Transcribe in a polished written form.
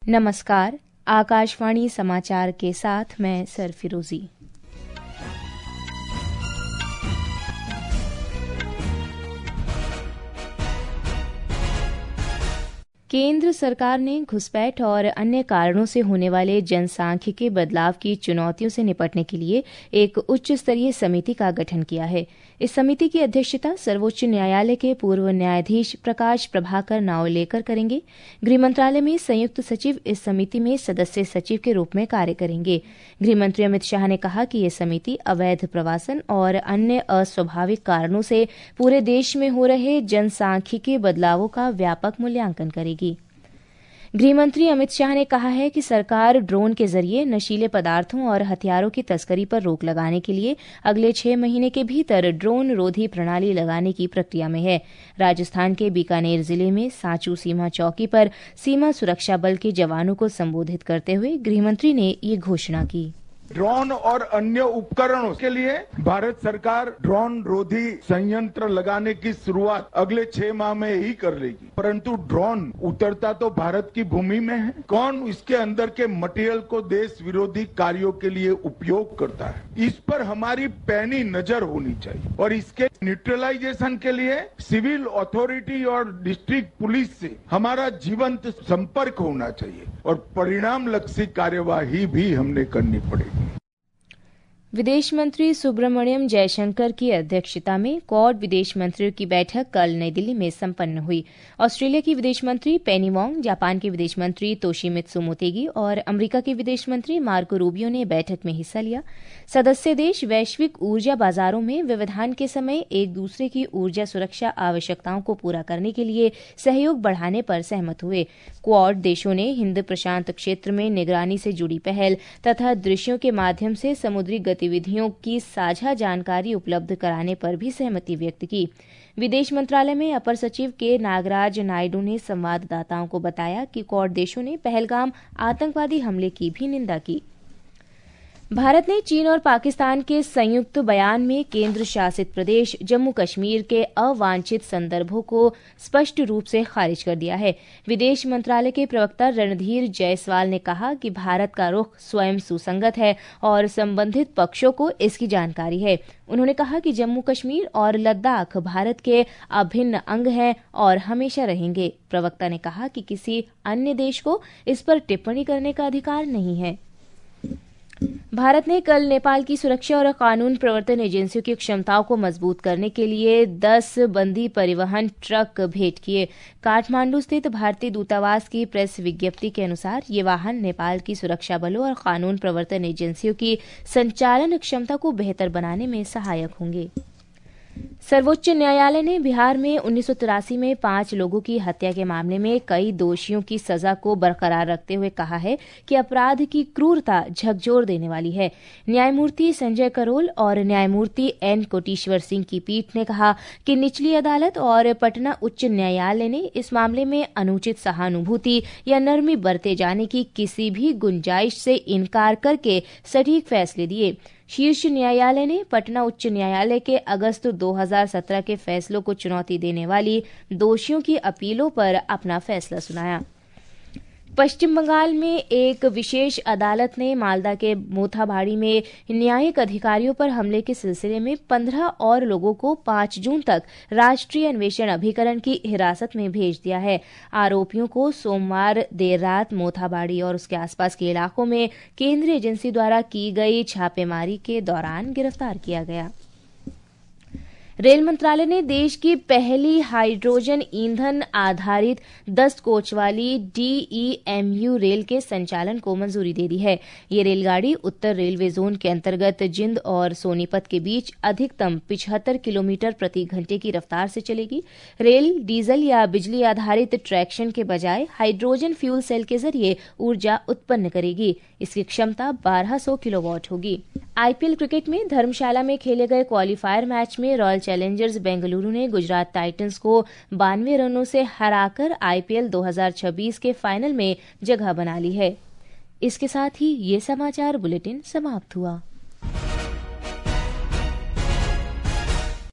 नमस्कार, आकाशवाणी समाचार के साथ मैं सरफिरोजी। केंद्र सरकार ने घुसपैठ और अन्य कारणों से होने वाले जनसांख्यिकीय बदलाव की चुनौतियों से निपटने के लिए एक उच्च स्तरीय समिति का गठन किया है। इस समिति की अध्यक्षता सर्वोच्च न्यायालय के पूर्व न्यायाधीश प्रकाश प्रभाकर नावलेकर करेंगे। गृह मंत्रालय में संयुक्त सचिव इस समिति में सदस्य सचिव के रूप में कार्य करेंगे। गृह मंत्री अमित शाह ने कहा कि ये समिति अवैध प्रवासन और अन्य अस्वाभाविक कारणों से पूरे देश में हो रहे जनसांख्यिकीय बदलावों का व्यापक मूल्यांकन करेगी। गृह मंत्री अमित शाह ने कहा है कि सरकार ड्रोन के जरिए नशीले पदार्थों और हथियारों की तस्करी पर रोक लगाने के लिए अगले 6 महीने के भीतर ड्रोन रोधी प्रणाली लगाने की प्रक्रिया में है। राजस्थान के बीकानेर जिले में सांचू सीमा चौकी पर सीमा सुरक्षा बल के जवानों को संबोधित करते हुए गृह मंत्री ने ये घोषणा की। ड्रोन और अन्य उपकरणों के लिए भारत सरकार ड्रोन रोधी संयंत्र लगाने की शुरुआत अगले 6 माह में ही कर लेगी। परंतु ड्रोन उतरता तो भारत की भूमि में है। कौन इसके अंदर के मटेरियल को देश विरोधी कार्यों के लिए उपयोग करता है, इस पर हमारी पैनी नजर होनी चाहिए और इसके न्यूट्रलाइजेशन के लिए सिविल अथॉरिटी और डिस्ट्रिक्ट पुलिस से हमारा जीवंत संपर्क होना चाहिए और परिणाम लक्षी कार्यवाही भी हमने करनी पड़ेगी। विदेश मंत्री सुब्रमण्यम जयशंकर की अध्यक्षता में क्वाड विदेश मंत्रियों की बैठक कल नई दिल्ली में संपन्न हुई। ऑस्ट्रेलिया की विदेश मंत्री पेनी वांग, जापान के विदेश मंत्री तोशिमित्सु मोतेगी और अमेरिका के विदेश मंत्री मार्को रूबियो ने बैठक में हिस्सा लिया। सदस्य देश वैश्विक ऊर्जा बाजारों में व्यवधान के समय एक दूसरे की ऊर्जा सुरक्षा आवश्यकताओं को पूरा करने के लिए सहयोग बढ़ाने पर सहमत हुए। क्वाड देशों ने हिंद प्रशांत क्षेत्र में निगरानी से जुड़ी पहल तथा दृश्यों के माध्यम से समुद्री गतिविधियों की साझा जानकारी उपलब्ध कराने पर भी सहमति व्यक्त की। विदेश मंत्रालय में अपर सचिव के नागराज नायडू ने संवाददाताओं को बताया कि क्वाड देशों ने पहलगाम आतंकवादी हमले की भी निंदा की। भारत ने चीन और पाकिस्तान के संयुक्त बयान में केंद्र शासित प्रदेश जम्मू कश्मीर के अवांछित संदर्भों को स्पष्ट रूप से खारिज कर दिया है। विदेश मंत्रालय के प्रवक्ता रणधीर जायसवाल ने कहा कि भारत का रुख स्वयं सुसंगत है और संबंधित पक्षों को इसकी जानकारी है। उन्होंने कहा कि जम्मू कश्मीर और लद्दाख भारत के अभिन्न अंग हैं और हमेशा रहेंगे। प्रवक्ता ने कहा कि किसी अन्य देश को इस पर टिप्पणी करने का अधिकार नहीं है। भारत ने कल नेपाल की सुरक्षा और कानून प्रवर्तन एजेंसियों की क्षमताओं को मजबूत करने के लिए 10 बंदी परिवहन ट्रक भेंट किए। काठमांडू स्थित भारतीय दूतावास की प्रेस विज्ञप्ति के अनुसार ये वाहन नेपाल की सुरक्षा बलों और कानून प्रवर्तन एजेंसियों की संचालन क्षमता को बेहतर बनाने में सहायक होंगे। सर्वोच्च न्यायालय ने बिहार में 1983 में 5 लोगों की हत्या के मामले में कई दोषियों की सजा को बरकरार रखते हुए कहा है कि अपराध की क्रूरता झकझोर देने वाली है। न्यायमूर्ति संजय करोल और न्यायमूर्ति एन कोटेश्वर सिंह की पीठ ने कहा कि निचली अदालत और पटना उच्च न्यायालय ने इस मामले में अनुचित सहानुभूति या नरमी बरते जाने की किसी भी गुंजाइश से इनकार करके सटीक फैसले दिए। शीर्ष न्यायालय ने पटना उच्च न्यायालय के अगस्त 2017 के फैसलों को चुनौती देने वाली दोषियों की अपीलों पर अपना फैसला सुनाया। पश्चिम बंगाल में एक विशेष अदालत ने मालदा के मोथाबाड़ी में न्यायिक अधिकारियों पर हमले के सिलसिले में 15 और लोगों को 5 जून तक राष्ट्रीय अन्वेषण अभिकरण की हिरासत में भेज दिया है। आरोपियों को सोमवार देर रात मोथाबाड़ी और उसके आसपास के इलाकों में केंद्रीय एजेंसी द्वारा की गई छापेमारी के दौरान गिरफ्तार किया गया। रेल मंत्रालय ने देश की पहली हाइड्रोजन ईंधन आधारित 10 कोच वाली DEMU रेल के संचालन को मंजूरी दे दी है। ये रेलगाड़ी उत्तर रेलवे जोन के अंतर्गत जिंद और सोनीपत के बीच अधिकतम 75 किलोमीटर प्रति घंटे की रफ्तार से चलेगी। रेल डीजल या बिजली आधारित ट्रैक्शन के बजाय हाइड्रोजन फ्यूल सेल के जरिए ऊर्जा उत्पन्न करेगी। इसकी क्षमता 1200 किलोवाट होगी। IPL क्रिकेट में धर्मशाला में खेले गए क्वालीफायर मैच में रॉयल चैलेंजर्स बेंगलुरु ने गुजरात टाइटंस को 92 रनों से हराकर IPL 2026 के फाइनल में जगह बना ली है। इसके साथ ही ये समाचार बुलेटिन समाप्त हुआ।